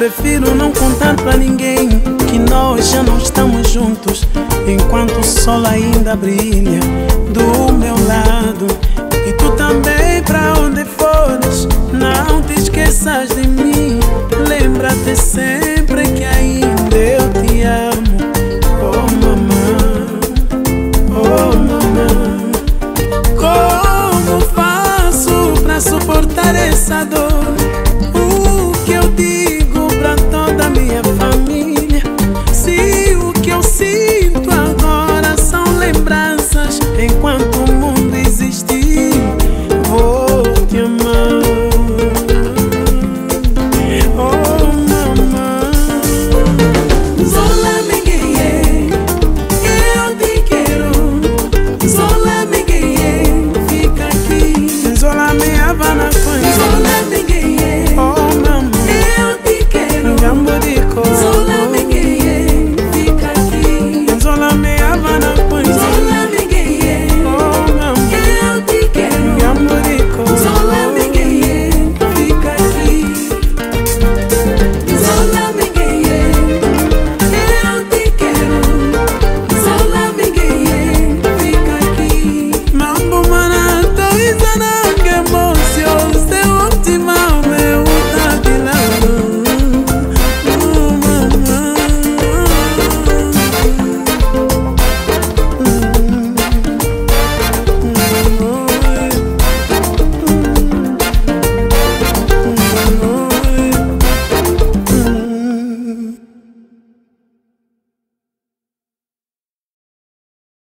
prefiro não contar pra ninguém que nós já não estamos juntos, enquanto o sol ainda brilha do meu lado. E tu também, pra onde fores, não te esqueças de mim. Lembra-te sempre que ainda eu te amo. Oh mamãe, oh mamãe, como faço pra suportar essa dor? O que eu digo pra toda a minha família? Se o que eu sinto agora são lembranças, enquanto o mundo existir, vou te amar. Oh mamãe, sola me guiei, eu te quero. Sola me guiei, fica aqui. Sola me havana, sola me